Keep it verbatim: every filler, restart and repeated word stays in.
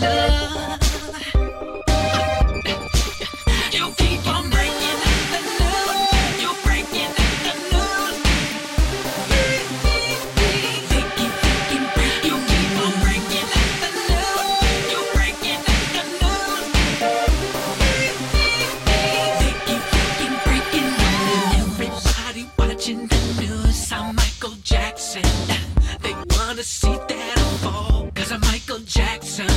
love. You keep on breaking the news. You're breaking the news. They keep fucking breaking. You keep on breaking the news. You're breaking the news. They keep fucking breaking the news. Everybody watching the news. I'm Michael Jackson. They wanna see that I fall, cause I'm Michael Jackson.